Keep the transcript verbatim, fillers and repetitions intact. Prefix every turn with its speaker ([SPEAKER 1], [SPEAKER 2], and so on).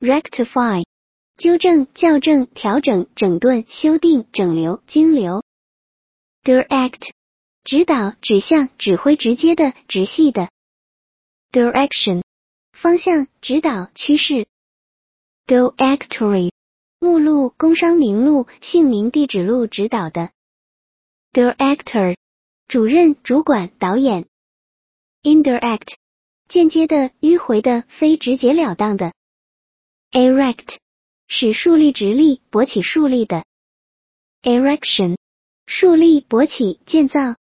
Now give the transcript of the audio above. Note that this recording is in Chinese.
[SPEAKER 1] rectify 纠正、校正、调整、整顿、修订、整流、经流。direct 指导、指向、指挥、直接的、直系的。direction 方向、指导、趋势。directory 目录、工商名录、姓名、地址录指导的。director 主任、主管、导演。indirect 间接的、迂回的、非直截了当的。erect 使竖立直立、勃起竖立的。erection 竖立、勃起、建造。